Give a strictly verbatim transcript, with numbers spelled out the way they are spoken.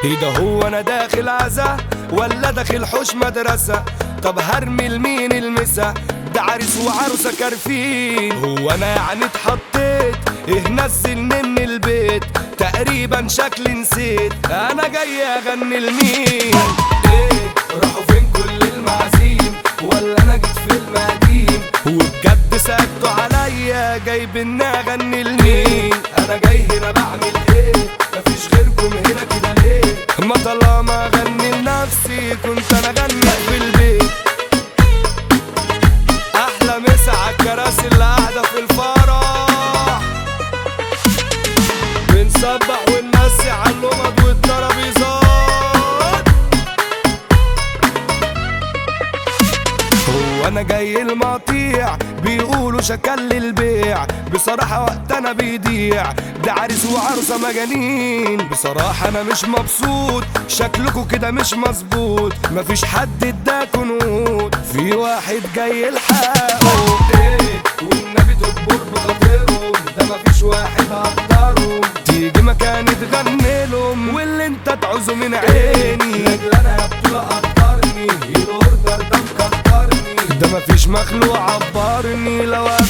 ايه ده، هو انا داخل عزا ولا داخل حوش مدرسة؟ طب هرمي لمين المسا؟ ده عريس وعروسة كارفين. هو انا يعني اتحطيت؟ ايه نزلني من البيت؟ تقريبا شكلي نسيت انا جاي اغني لمين. ايه راحوا فين كل المعازيم؟ ولا انا جيت في المقاديم؟ وبجد سألتوا عليا جايبني اغني لمين؟ انا جاي هنا بعمل ايه؟ مفيش غيركم هنا كده ليه؟ ما طالما اغني لنفسي كنت انا اغني في البيت. احلى مسا عالكراسي اللي قاعده في الفرح، بنسبح ونمسي عاللمض والترابيزات. هو انا جاي المقطيع بيقولوا شكل البيع، بصراحة وقت انا بيضيع، ده عريس وعروسة مجانين. بصراحة انا مش مبسوط، شكلكوا كده مش مظبوط، مفيش حد اداكوا نقود، في واحد جاي يلحقه. ايه والنبي تكبر بخاطرهم، ده مفيش واحد هقدرهم، تيجي مكاني تغني لهم واللي انت تعوزه من عيني. لاجل انا يا بطولة قدرني، الاوردر ده مكترني، ده مفيش مخلوق عبرني. لو